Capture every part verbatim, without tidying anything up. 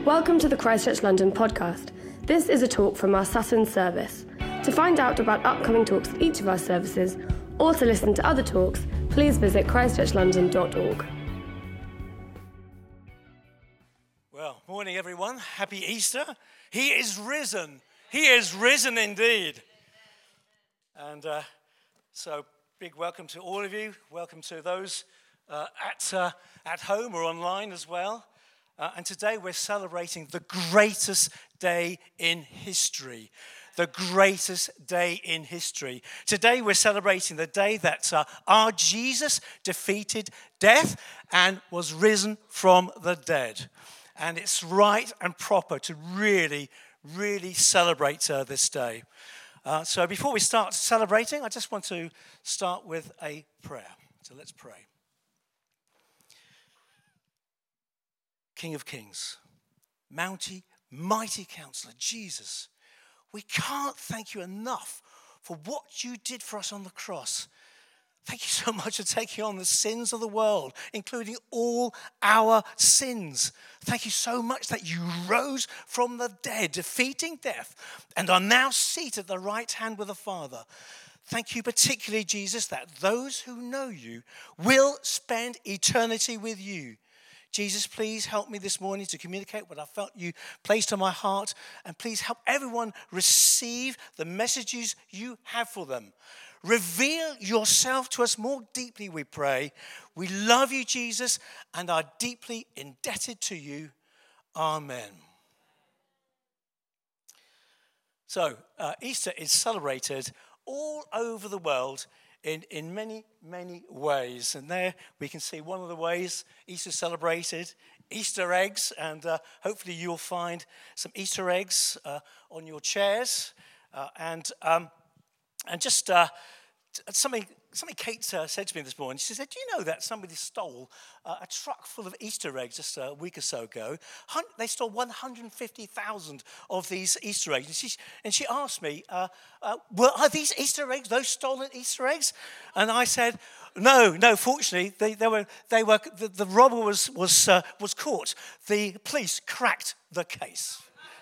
Welcome to the Christchurch London podcast. This is a talk from our Sutton service. To find out about upcoming talks at each of our services, or to listen to other talks, please visit christchurch london dot org. Well, morning everyone. Happy Easter. He is risen. He is risen indeed. And uh, so, big welcome to all of you. Welcome to those uh, at uh, at home or online as well. Uh, and today we're celebrating the greatest day in history. The greatest day in history. Today we're celebrating the day that uh, our Jesus defeated death and was risen from the dead. And it's right and proper to really, really celebrate uh, this day. Uh, so before we start celebrating, I just want to start with a prayer. So let's pray. King of Kings, Mounty, mighty Counselor, Jesus, we can't thank you enough for what you did for us on the cross. Thank you so much for taking on the sins of the world, including all our sins. Thank you so much that you rose from the dead, defeating death, and are now seated at the right hand with the Father. Thank you particularly, Jesus, that those who know you will spend eternity with you. Jesus, please help me this morning to communicate what I felt you placed on my heart, and please help everyone receive the messages you have for them. Reveal yourself to us more deeply, we pray. We love you, Jesus, and are deeply indebted to you. Amen. So, uh, Easter is celebrated all over the world in, in many, many ways. And there we can see one of the ways Easter celebrated, Easter eggs, and uh, hopefully you'll find some Easter eggs uh, on your chairs. Uh, and um, and just uh, something something Kate uh, said to me this morning. She said, do you know that somebody stole uh, a truck full of Easter eggs just a week or so ago? Hun- they stole one hundred fifty thousand of these Easter eggs. And she, and she asked me, uh, uh, well, are these Easter eggs, those stolen Easter eggs? And I said, no, no, fortunately, they, they were, they were, the, the robber was, was, uh, was caught. The police cracked the case.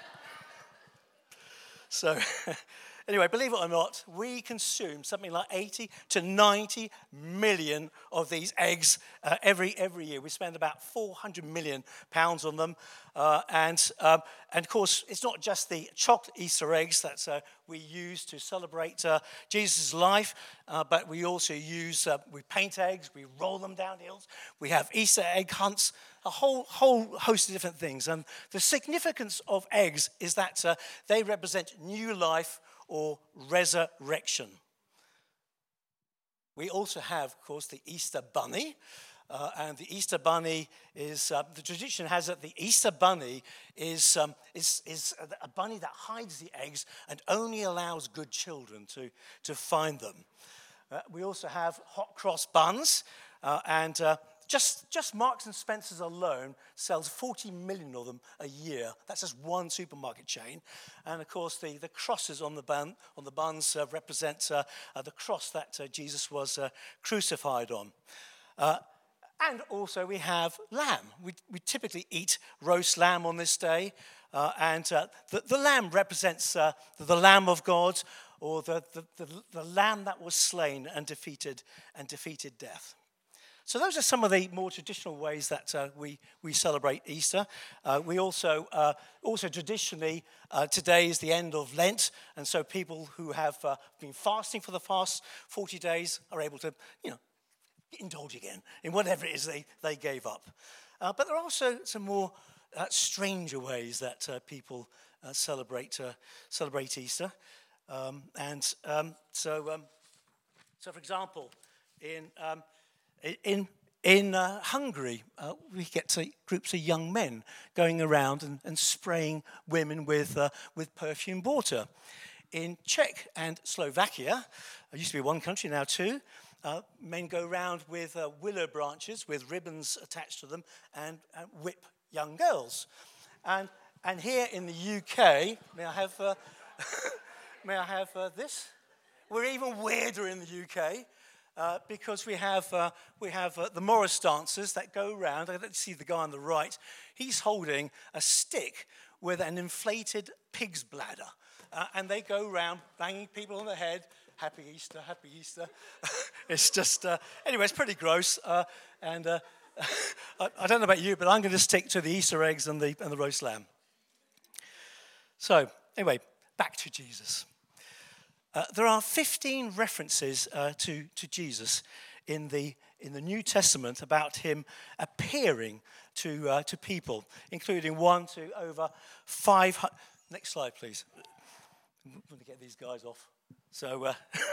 So... Anyway, believe it or not, we consume something like eighty to ninety million of these eggs uh, every every year. We spend about four hundred million pounds on them. Uh, and, um, and, of course, it's not just the chocolate Easter eggs that uh, we use to celebrate uh, Jesus' life, uh, but we also use, uh, we paint eggs, we roll them down hills, we have Easter egg hunts, a whole whole host of different things. And the significance of eggs is that uh, they represent new life or resurrection. We also have, of course, the Easter Bunny. Uh, and the Easter Bunny is, uh, the tradition has that the Easter Bunny is, um, is, is a bunny that hides the eggs and only allows good children to, to find them. Uh, we also have hot cross buns, uh, and uh, Just just Marks and Spencer's alone sells forty million of them a year. That's just one supermarket chain. And of course, the, the crosses on the bun on the buns uh, represent uh, uh, the cross that uh, Jesus was uh, crucified on. Uh, and also we have lamb. We we typically eat roast lamb on this day, uh, and uh, the, the lamb represents uh, the, the Lamb of God, or the, the the the lamb that was slain and defeated and defeated death. So those are some of the more traditional ways that uh, we, we celebrate Easter. Uh, we also, uh, also traditionally, uh, today is the end of Lent, and so people who have uh, been fasting for the past forty days are able to, you know, indulge again in whatever it is they, they gave up. Uh, but there are also some more uh, stranger ways that uh, people uh, celebrate uh, celebrate Easter. Um, and um, so, um, so, for example, in... Um, In in uh, Hungary, uh, we get to groups of young men going around and, and spraying women with uh, with perfumed water. In Czech and Slovakia, it used to be one country, now two, uh, men go around with uh, willow branches with ribbons attached to them and, and whip young girls. And and here in the U K, may I have uh, may I have uh, this? We're even weirder in the U K. uh, because we have uh, we have uh, the Morris dancers that go round. I don't see the guy on the right. He's holding a stick with an inflated pig's bladder, uh, and they go round banging people on the head. Happy Easter, happy Easter. It's just uh, anyway, it's pretty gross, uh, and uh, I, I don't know about you, but I'm going to stick to the Easter eggs and the and the roast lamb. So anyway, back to Jesus. Uh, there are fifteen references uh, to, to Jesus in the in the New Testament about him appearing to uh, to people, including one to over five hundred. Next slide, please. I'm going to get these guys off. So, uh,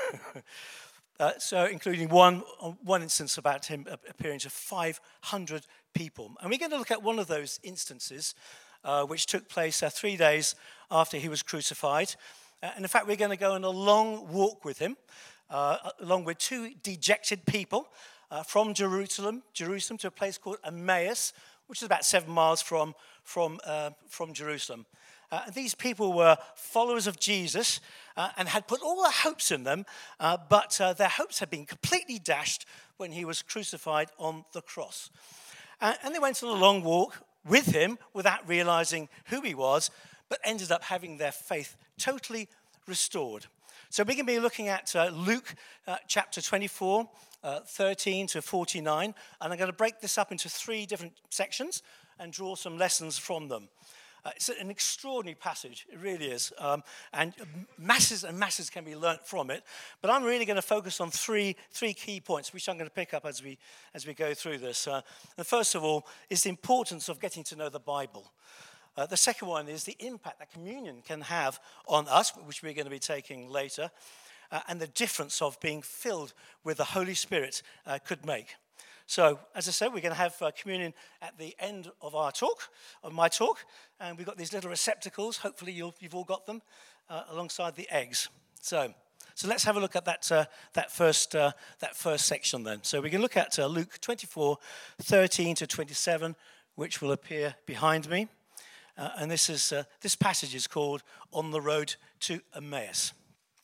uh, so including one one instance about him appearing to five hundred people, and we're going to look at one of those instances, uh, which took place uh, three days after he was crucified. Uh, and in fact, we're going to go on a long walk with him, uh, along with two dejected people uh, from Jerusalem, Jerusalem to a place called Emmaus, which is about seven miles from from uh, from Jerusalem. Uh, these people were followers of Jesus uh, and had put all their hopes in them, uh, but uh, their hopes had been completely dashed when he was crucified on the cross. Uh, and they went on a long walk with him without realizing who he was, but ended up having their faith totally restored. So we're going to be looking at uh, Luke uh, chapter twenty-four, uh, thirteen to forty-nine, and I'm going to break this up into three different sections and draw some lessons from them. Uh, it's an extraordinary passage, it really is, um, and masses and masses can be learnt from it, but I'm really going to focus on three three key points, which I'm going to pick up as we as we go through this. Uh, and first of all is the importance of getting to know the Bible. Uh, the second one is the impact that communion can have on us, which we're going to be taking later, uh, and the difference of being filled with the Holy Spirit uh, could make. So, as I said, we're going to have uh, communion at the end of our talk, of my talk, and we've got these little receptacles. Hopefully you'll, you've all got them uh, alongside the eggs. So, so let's have a look at that uh, that first uh, that first section then. So we can look at uh, Luke twenty-four, thirteen to twenty-seven, which will appear behind me. Uh, and this is uh, this passage is called "On the Road to Emmaus."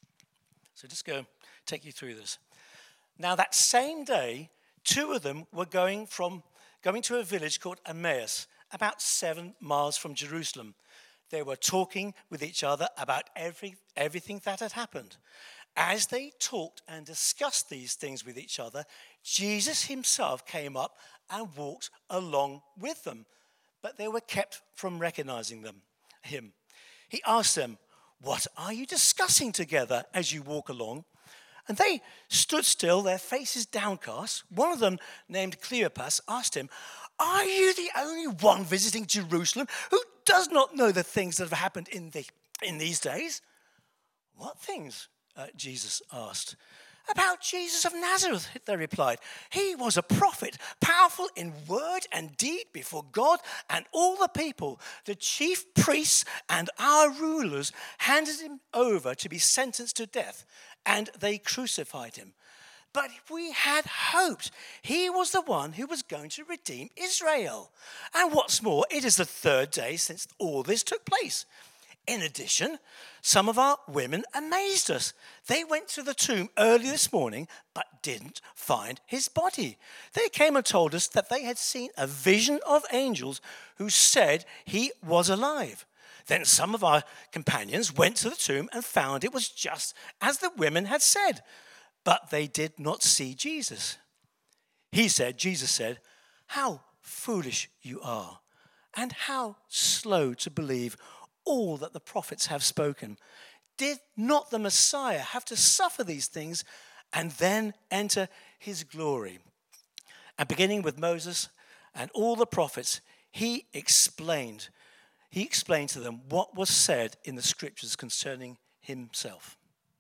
So just go take you through this. Now that same day, two of them were going from going to a village called Emmaus, about seven miles from Jerusalem. They were talking with each other about every everything that had happened. As they talked and discussed these things with each other, Jesus himself came up and walked along with them. But they were kept from recognizing them, him. He asked them, "What are you discussing together as you walk along?" And they stood still, their faces downcast. One of them, named Cleopas, asked him, "Are you the only one visiting Jerusalem who does not know the things that have happened in, the, in these days?" "What things?" uh, Jesus asked. "About Jesus of Nazareth," they replied. "He was a prophet, powerful in word and deed before God and all the people. The chief priests and our rulers handed him over to be sentenced to death, and they crucified him. But we had hoped he was the one who was going to redeem Israel. And what's more, it is the third day since all this took place. In addition, some of our women amazed us. They went to the tomb early this morning, but didn't find his body. They came and told us that they had seen a vision of angels who said he was alive. Then some of our companions went to the tomb and found it was just as the women had said, but they did not see Jesus." He said, Jesus said, "How foolish you are, and how slow to believe all that the prophets have spoken. Did not the Messiah have to suffer these things and then enter his glory?" And beginning with Moses and all the prophets, he explained, he explained to them what was said in the scriptures concerning himself.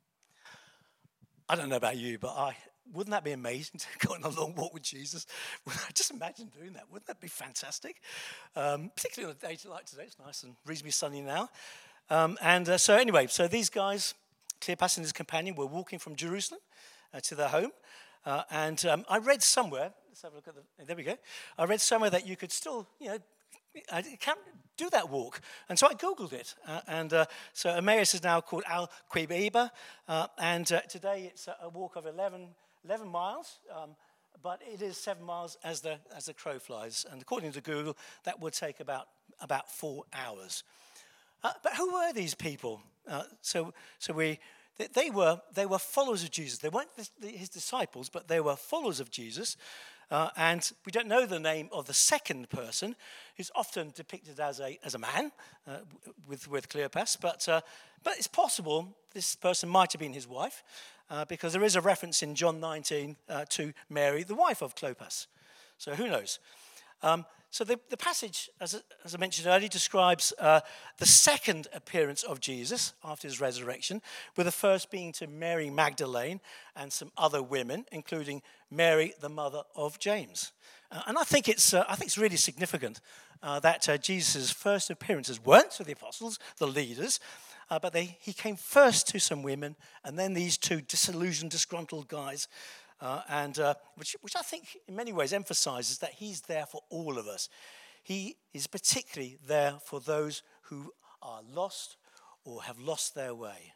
I don't know about you, but I wouldn't that be amazing to go on a long walk with Jesus? Just imagine doing that. Wouldn't that be fantastic? Um, particularly on a day like today. It's nice and reasonably sunny now. Um, and uh, so anyway, so these guys, Cleopas and his companion, were walking from Jerusalem uh, to their home. Uh, and um, I read somewhere, let's have a look at the, there we go. I read somewhere that you could still, you know, I can't do that walk. And so I Googled it. Uh, and uh, so Emmaus is now called Al-Qubayba. Uh, and uh, today it's a walk of eleven eleven miles, um, but it is seven miles as the as the crow flies. And according to Google, that would take about about four hours. Uh, but who were these people? Uh, so so we they, they were they were followers of Jesus. They weren't the, the, his disciples, but they were followers of Jesus. Uh, and we don't know the name of the second person, who's often depicted as a as a man uh, with with Cleopas. But uh, but it's possible this person might have been his wife, uh, because there is a reference in John nineteen uh, to Mary, the wife of Cleopas. So who knows? Um, so the, the passage, as, as I mentioned earlier, describes uh, the second appearance of Jesus after his resurrection, with the first being to Mary Magdalene and some other women, including Mary, the mother of James. Uh, and I think it's uh, I think it's really significant uh, that uh, Jesus' first appearances weren't to the apostles, the leaders, uh, but they, he came first to some women, and then these two disillusioned, disgruntled guys. Uh, and uh, which, which I think in many ways emphasizes that he's there for all of us. He is particularly there for those who are lost or have lost their way.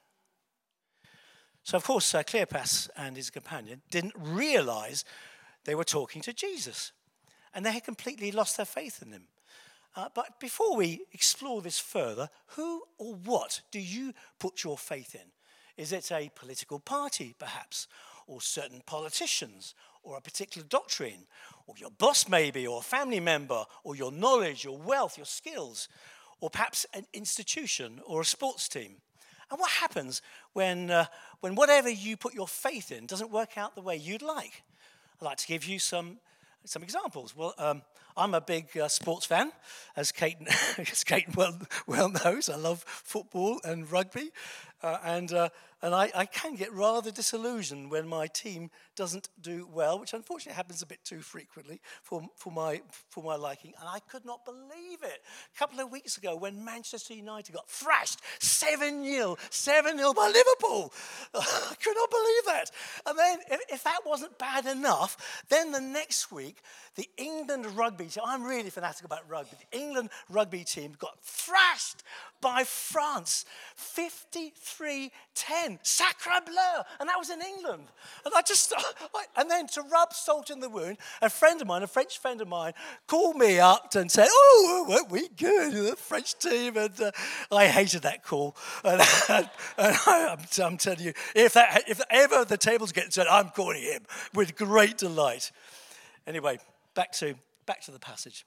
So, of course, uh, Cleopas and his companion didn't realize they were talking to Jesus, and they had completely lost their faith in him. Uh, but before we explore this further, who or what do you put your faith in? Is it a political party, perhaps? Or certain politicians, or a particular doctrine, or your boss maybe, or a family member, or your knowledge, your wealth, your skills, or perhaps an institution or a sports team? And what happens when, uh, when whatever you put your faith in doesn't work out the way you'd like? I'd like to give you some, some examples. Well, um, I'm a big uh, sports fan, as Kate, as Kate well, well knows. I love football and rugby, uh, and uh, and I, I can get rather disillusioned when my team doesn't do well, which unfortunately happens a bit too frequently for for my for my liking. And I could not believe it a couple of weeks ago when Manchester United got thrashed seven nil, seven nil by Liverpool. I could not believe that. And then, if, if that wasn't bad enough, then the next week the England rugby. So I'm really fanatic about rugby. The England rugby team got thrashed by France, fifty-three ten, sacre bleu, and that was in England. And I just, and then to rub salt in the wound, a friend of mine, a French friend of mine, called me up and said, "Oh, weren't we good, the French team?" And uh, I hated that call. And, and, and I, I'm, I'm telling you, if that, if ever the tables get turned, I'm calling him with great delight. Anyway, back to. Back to the passage.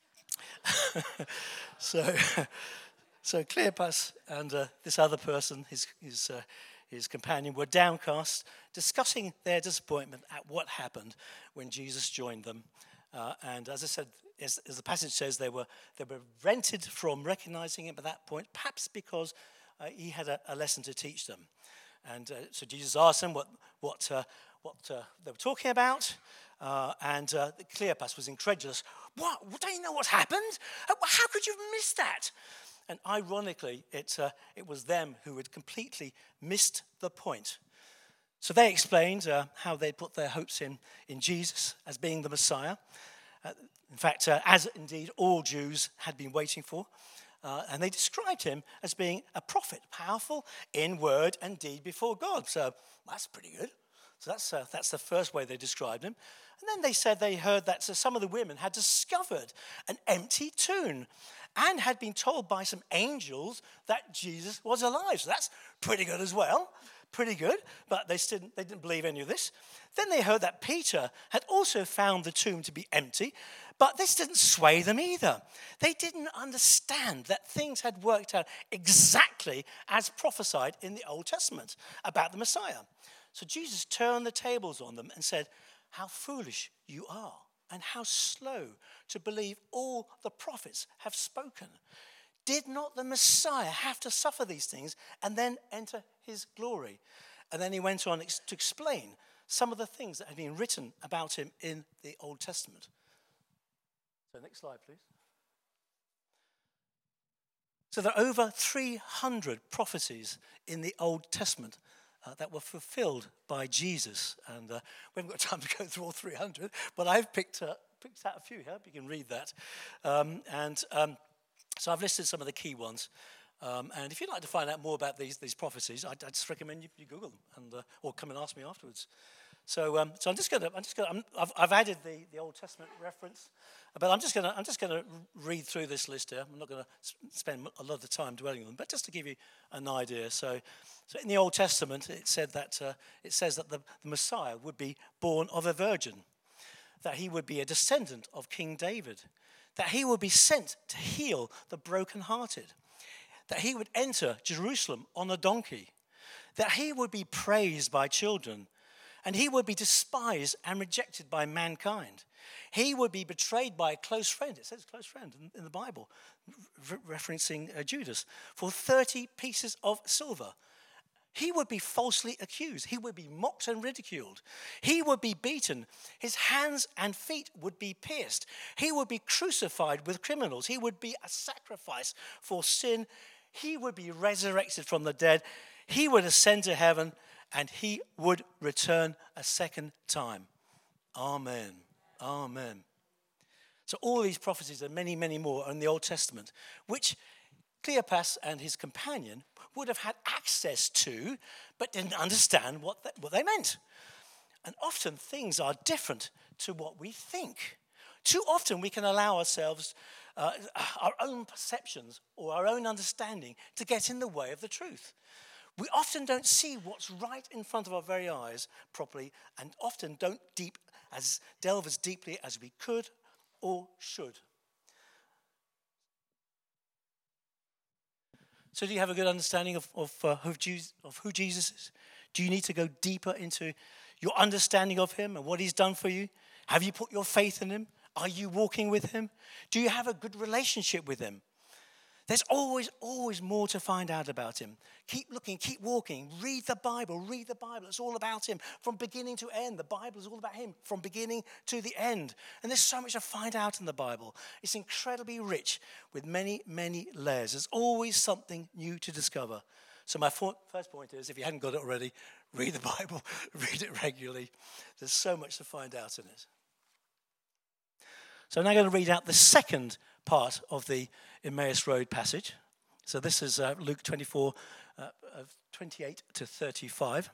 so, so Cleopas and uh, this other person, his his uh, his companion, were downcast, discussing their disappointment at what happened when Jesus joined them. Uh, and as I said, as, as the passage says, they were they were prevented from recognizing him at that point, perhaps because uh, he had a, a lesson to teach them. And uh, so Jesus asked them what what uh, what uh, they were talking about. Uh, and uh, Cleopas was incredulous. What? Don't you know what's happened? How could you have missed that? And ironically, it, uh, it was them who had completely missed the point. So they explained uh, how they put their hopes in, in Jesus as being the Messiah. Uh, in fact, uh, as indeed all Jews had been waiting for. Uh, and they described him as being a prophet, powerful in word and deed before God. So that's pretty good. So that's uh, that's the first way they described him. And then they said they heard that some of the women had discovered an empty tomb and had been told by some angels that Jesus was alive. So that's pretty good as well. Pretty good. But they didn't, they didn't believe any of this. Then they heard that Peter had also found the tomb to be empty. But this didn't sway them either. They didn't understand that things had worked out exactly as prophesied in the Old Testament about the Messiah. So Jesus turned the tables on them and said, "How foolish you are, and how slow to believe all the prophets have spoken. Did not the Messiah have to suffer these things and then enter his glory?" And then he went on to explain some of the things that had been written about him in the Old Testament. So next slide, please. So there are over three hundred prophecies in the Old Testament Uh, that were fulfilled by Jesus. And uh, we haven't got time to go through all three hundred, but I've picked, uh, picked out a few here. You can read that. Um, and um, so I've listed some of the key ones. Um, and if you'd like to find out more about these, these prophecies, I, I just recommend you, you Google them and, uh, or come and ask me afterwards. So, um, so I'm just going to, I'm just going to, I've, I've added the, the Old Testament reference, but I'm just going to, I'm just going to read through this list here. I'm not going to spend a lot of the time dwelling on them, but just to give you an idea. So, so in the Old Testament, it said that uh, it says that the, the Messiah would be born of a virgin, that he would be a descendant of King David, that he would be sent to heal the brokenhearted, that he would enter Jerusalem on a donkey, that he would be praised by children, and he would be despised and rejected by mankind. He would be betrayed by a close friend. It says close friend in, in the Bible, re- referencing uh, Judas, for thirty pieces of silver. He would be falsely accused. He would be mocked and ridiculed. He would be beaten. His hands and feet would be pierced. He would be crucified with criminals. He would be a sacrifice for sin. He would be resurrected from the dead. He would ascend to heaven, and he would return a second time. Amen. Amen. So all these prophecies and many, many more are in the Old Testament, which Cleopas and his companion would have had access to, but didn't understand what they, what they meant. And often things are different to what we think. Too often we can allow ourselves, uh, our own perceptions or our own understanding to get in the way of the truth. We often don't see what's right in front of our very eyes properly, and often don't deep as delve as deeply as we could or should. So do you have a good understanding of, of, uh, of, Jesus, of who Jesus is? Do you need to go deeper into your understanding of him and what he's done for you? Have you put your faith in him? Are you walking with him? Do you have a good relationship with him? There's always, always more to find out about him. Keep looking, keep walking. Read the Bible, read the Bible. It's all about him from beginning to end. The Bible is all about him from beginning to the end. And there's so much to find out in the Bible. It's incredibly rich with many, many layers. There's always something new to discover. So my first point is, if you hadn't got it already, read the Bible, read it regularly. There's so much to find out in it. So I'm now going to read out the second part of the Emmaus Road passage. So this is uh, Luke twenty-four, uh, twenty-eight to thirty-five.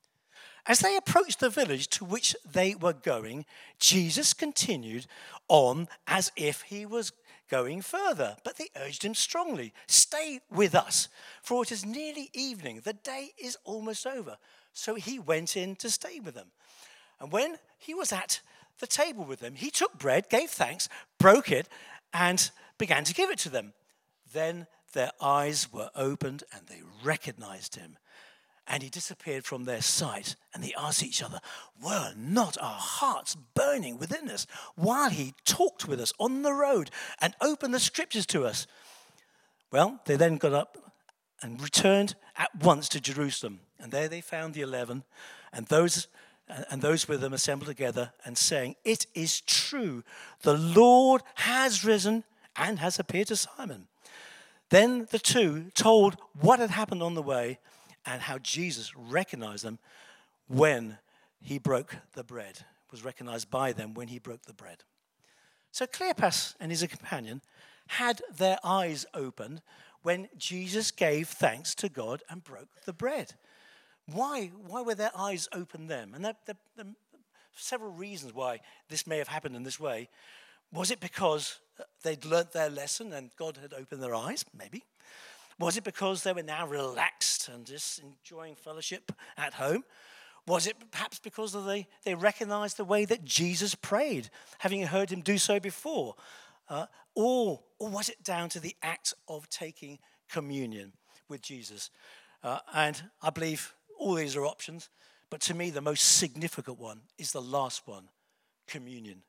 As they approached the village to which they were going, Jesus continued on as if he was going further. But they urged him strongly, "Stay with us, for it is nearly evening. The day is almost over." So he went in to stay with them. And when he was at the table with them, he took bread, gave thanks, broke it, and began to give it to them. Then their eyes were opened and they recognized him. And he disappeared from their sight. And they asked each other, "Were not our hearts burning within us while he talked with us on the road and opened the scriptures to us?" Well, they then got up and returned at once to Jerusalem. And there they found the eleven and those and those with them assembled together and saying, "It is true, the Lord has risen and has appeared to Simon." Then the two told what had happened on the way and how Jesus recognized them when he broke the bread, was recognized by them when he broke the bread. So Cleopas and his companion had their eyes opened when Jesus gave thanks to God and broke the bread. Why, why were their eyes open then? And there, there, there are several reasons why this may have happened in this way. Was it because they'd learnt their lesson and God had opened their eyes? Maybe. Was it because they were now relaxed and just enjoying fellowship at home? Was it perhaps because of they, they recognized the way that Jesus prayed, having heard him do so before? Uh, or, or was it down to the act of taking communion with Jesus? Uh, and I believe all these are options, but to me the most significant one is the last one, communion.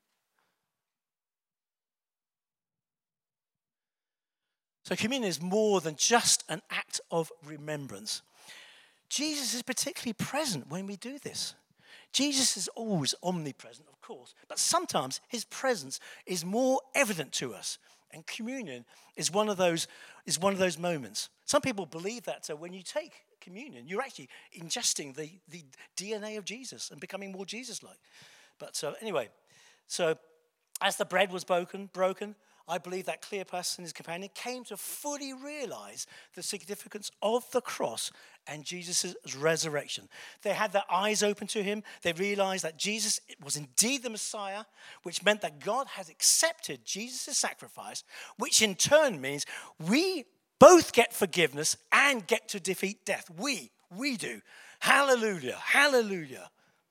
So communion is more than just an act of remembrance. Jesus is particularly present when we do this. Jesus is always omnipresent, of course, but sometimes his presence is more evident to us. And communion is one of those is one of those moments. Some people believe that so when you take communion, you're actually ingesting the, the D N A of Jesus and becoming more Jesus-like. But so anyway, so as the bread was broken, broken, I believe that Cleopas and his companion came to fully realize the significance of the cross and Jesus' resurrection. They had their eyes open to him. They realized that Jesus was indeed the Messiah, which meant that God had accepted Jesus' sacrifice, which in turn means we both get forgiveness and get to defeat death. We, we do. Hallelujah, hallelujah.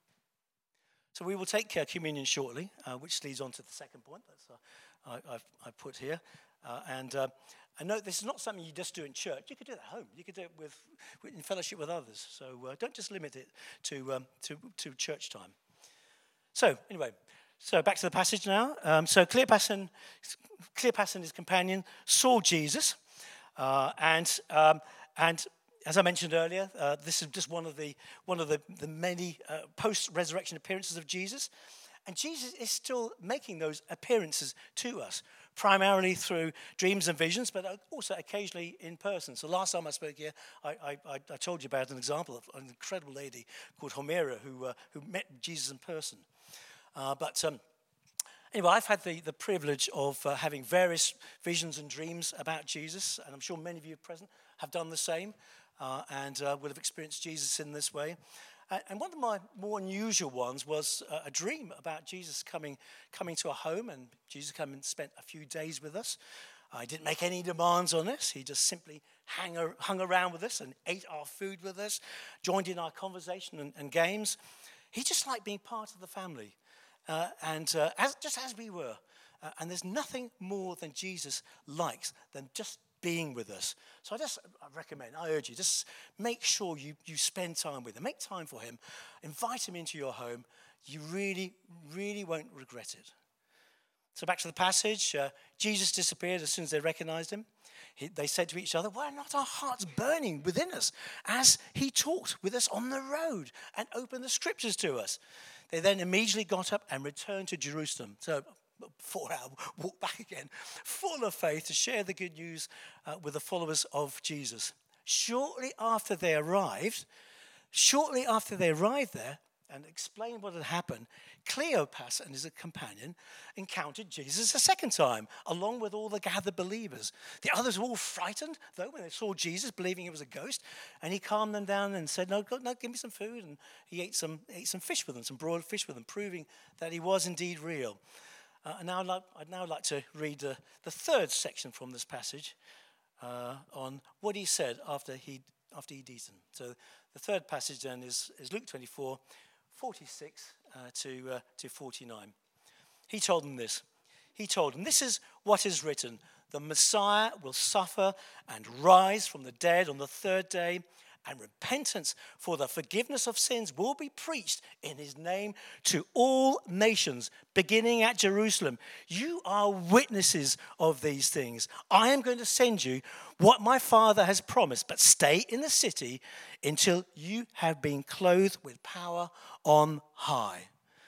So we will take uh, communion shortly, uh, which leads on to the second point that's uh, I, I've, I put here. Uh, and uh, I know this is not something you just do in church. You could do it at home. You could do it with, with in fellowship with others. So uh, don't just limit it to, um, to, to church time. So anyway, so back to the passage now. Um, so Cleopas and, Cleopas and his companion saw Jesus. Uh, and um, and as I mentioned earlier, uh, this is just one of the, one of the, the many uh, post-resurrection appearances of Jesus. And Jesus is still making those appearances to us, primarily through dreams and visions, but also occasionally in person. So last time I spoke here, I, I, I told you about an example of an incredible lady called Homera who, uh, who met Jesus in person. Uh, but um, anyway, I've had the, the privilege of uh, having various visions and dreams about Jesus, and I'm sure many of you present have done the same uh, and uh, will have experienced Jesus in this way. And one of my more unusual ones was a dream about Jesus coming coming to a home, and Jesus came and spent a few days with us. I didn't make any demands on this. He just simply hang, hung around with us and ate our food with us, joined in our conversation and, and games. He just liked being part of the family, uh, and uh, as, just as we were. Uh, and there's nothing more than Jesus likes than just being with us. So I just I recommend, I urge you, just make sure you, you spend time with him. Make time for him. Invite him into your home. You really, really won't regret it. So back to the passage. Uh, Jesus disappeared as soon as they recognized him. He, they said to each other, why are not our hearts burning within us as he talked with us on the road and opened the scriptures to us? They then immediately got up and returned to Jerusalem. So four-hour walk back again, full of faith to share the good news uh, with the followers of Jesus. Shortly after they arrived, shortly after they arrived there and explained what had happened, Cleopas and his companion encountered Jesus a second time, along with all the gathered believers. The others were all frightened, though, when they saw Jesus, believing he was a ghost, and he calmed them down and said, no, no, give me some food. And he ate some, ate some fish with them, some broiled fish with them, proving that he was indeed real. Uh, and now I'd, like, I'd now like to read uh, the third section from this passage uh, on what he said after he'd, after he'd eaten. So the third passage then is, is Luke twenty-four, forty-six uh, to, uh, to forty-nine. He told them this. He told them, this is what is written. The Messiah will suffer and rise from the dead on the third day, and repentance for the forgiveness of sins will be preached in his name to all nations, beginning at Jerusalem. You are witnesses of these things. I am going to send you what my Father has promised, but stay in the city until you have been clothed with power on high.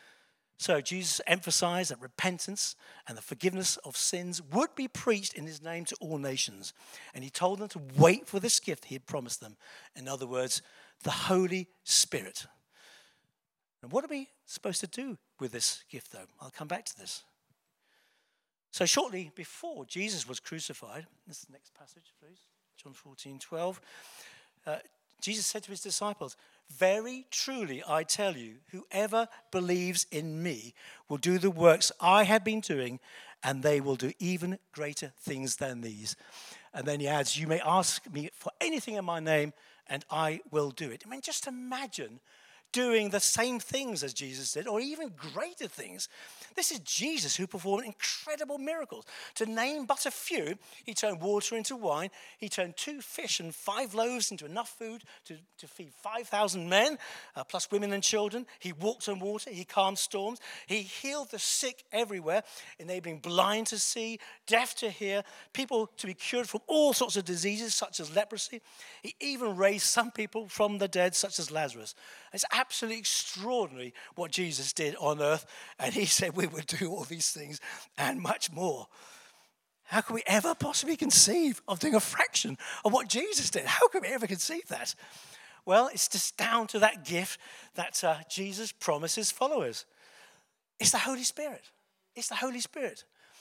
So Jesus emphasized that repentance and the forgiveness of sins would be preached in his name to all nations. And he told them to wait for this gift he had promised them. In other words, the Holy Spirit. And what are we supposed to do with this gift, though? I'll come back to this. So shortly before Jesus was crucified, this is the next passage, please, John fourteen, twelve. Uh, Jesus said to his disciples, very truly I tell you, whoever believes in me will do the works I have been doing, and they will do even greater things than these. And then he adds, you may ask me for anything in my name, and I will do it. I mean, just imagine doing the same things as Jesus did, or even greater things. This is Jesus who performed incredible miracles. To name but a few, he turned water into wine. He turned two fish and five loaves into enough food to, to feed five thousand men, uh, plus women and children. He walked on water. He calmed storms. He healed the sick everywhere, enabling blind to see, deaf to hear, people to be cured from all sorts of diseases, such as leprosy. He even raised some people from the dead, such as Lazarus. It's absolutely extraordinary what Jesus did on earth, and he said we would do all these things and much more. How can we ever possibly conceive of doing a fraction of what Jesus did? How can we ever conceive that? Well, it's just down to that gift that uh, Jesus promised his followers. It's the Holy Spirit. It's the Holy Spirit.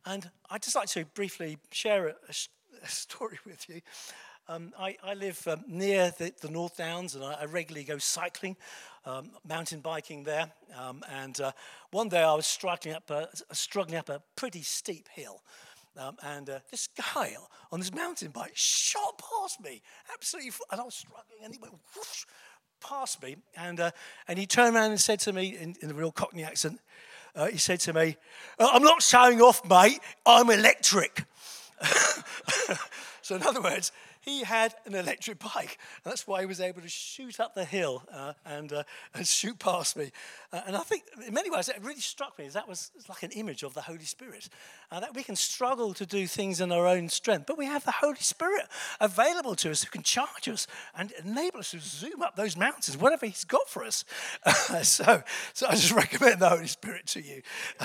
And I'd just like to briefly share a, a, a story with you. Um, I, I live um, near the, the North Downs, and I, I regularly go cycling, um, mountain biking there. Um, and uh, one day I was struggling up a, struggling up a pretty steep hill. Um, and uh, this guy on this mountain bike shot past me, absolutely, and I was struggling, and he went whoosh past me, and uh, and he turned around and said to me in, in a real Cockney accent, uh, he said to me, "I'm not showing off, mate, I'm electric." So in other words, he had an electric bike. And that's why he was able to shoot up the hill uh, and uh, and shoot past me. Uh, and I think in many ways, it really struck me as that was like an image of the Holy Spirit. Uh, that we can struggle to do things in our own strength, but we have the Holy Spirit available to us who can charge us and enable us to zoom up those mountains, whatever he's got for us. Uh, so, so I just recommend the Holy Spirit to you.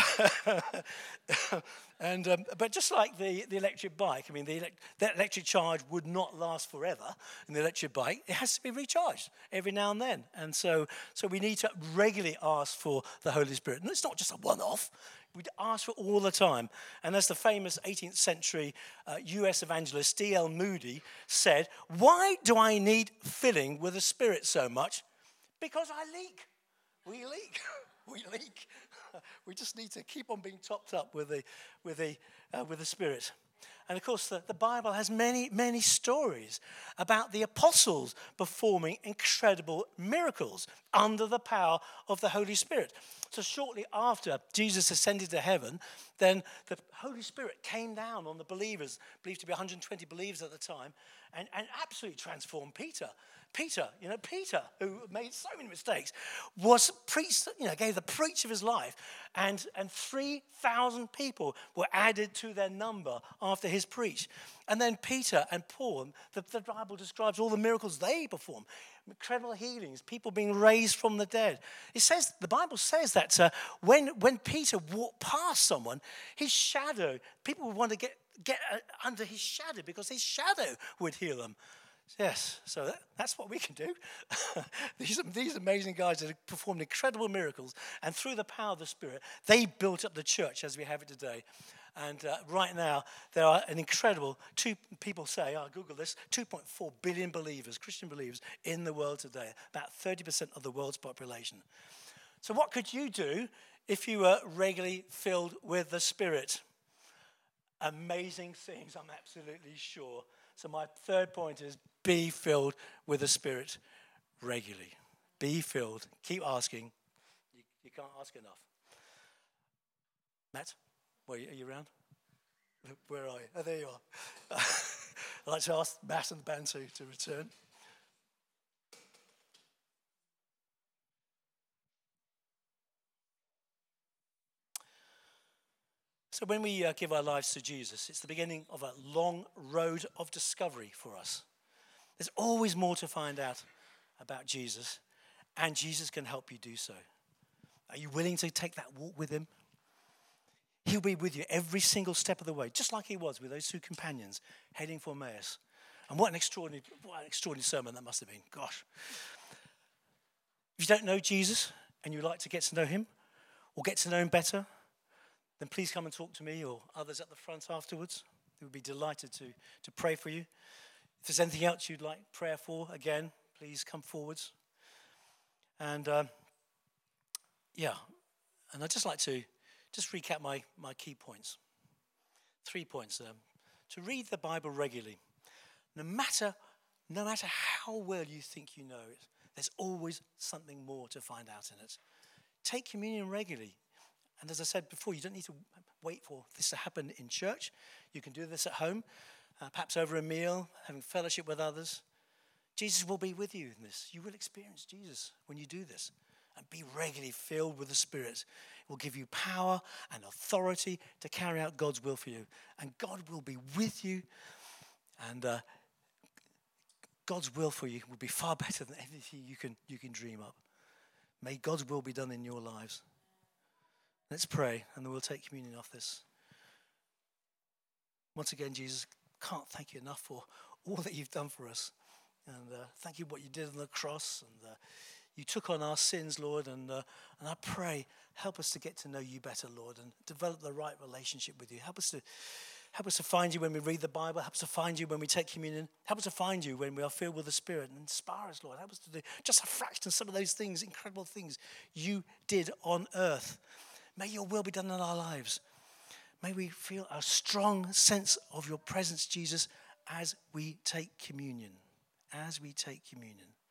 And um, but just like the, the electric bike, I mean, the elect- that electric charge would not last forever in the electric bike. It has to be recharged every now and then. And so so we need to regularly ask for the Holy Spirit. And it's not just a one-off. We ask for it all the time. And as the famous eighteenth century uh, U S evangelist D L Moody said, "Why do I need filling with the Spirit so much? Because I leak. We leak. We leak. We just need to keep on being topped up with the, with the, uh, with the Spirit." And of course, the, the Bible has many, many stories about the apostles performing incredible miracles under the power of the Holy Spirit. So shortly after Jesus ascended to heaven, then the Holy Spirit came down on the believers, believed to be one hundred twenty believers at the time, and, and absolutely transformed Peter. Peter, you know, Peter, who made so many mistakes, was preached, you know, gave the preach of his life, and, and three thousand people were added to their number after his preach. And then Peter and Paul, the, the Bible describes all the miracles they performed, incredible healings, people being raised from the dead. It says, the Bible says that uh, when, when Peter walked past someone, his shadow, people would want to get, get uh, under his shadow because his shadow would heal them. Yes, so that, that's what we can do. these, these amazing guys that have performed incredible miracles, and through the power of the Spirit, they built up the church as we have it today. And uh, right now, there are an incredible, two people say, I'll Google this, two point four billion believers, Christian believers, in the world today, about thirty percent of the world's population. So what could you do if you were regularly filled with the Spirit? Amazing things, I'm absolutely sure. So my third point is be filled with the Spirit regularly. Be filled. Keep asking. You, you can't ask enough. Matt, where are you, are you around? Where are you? Oh, there you are. I'd like to ask Matt and Bantu to return. So when we uh, give our lives to Jesus, it's the beginning of a long road of discovery for us. There's always more to find out about Jesus, and Jesus can help you do so. Are you willing to take that walk with him? He'll be with you every single step of the way, just like he was with those two companions heading for Emmaus. And what an extraordinary, what an extraordinary sermon that must have been. Gosh. If you don't know Jesus and you'd like to get to know him or get to know him better, then please come and talk to me or others at the front afterwards. We would be delighted to, to pray for you. If there's anything else you'd like prayer for, again, please come forwards. And uh, yeah, and I'd just like to just recap my, my key points. Three points. Um, to read the Bible regularly. No matter, no matter how well you think you know it, there's always something more to find out in it. Take communion regularly. And as I said before, you don't need to wait for this to happen in church. You can do this at home, uh, perhaps over a meal, having fellowship with others. Jesus will be with you in this. You will experience Jesus when you do this. And be regularly filled with the Spirit. It will give you power and authority to carry out God's will for you. And God will be with you. And uh, God's will for you will be far better than anything you can, you can dream up. May God's will be done in your lives. Let's pray, and then we'll take communion off this. Once again, Jesus, can't thank you enough for all that you've done for us. And uh, thank you for what you did on the cross. And uh, you took on our sins, Lord, and, uh, and I pray, help us to get to know you better, Lord, and develop the right relationship with you. Help us to help us to find you when we read the Bible. Help us to find you when we take communion. Help us to find you when we are filled with the Spirit. And inspire us, Lord. Help us to do just a fraction of some of those things, incredible things you did on earth. May your will be done in our lives. May we feel a strong sense of your presence, Jesus, as we take communion. As we take communion.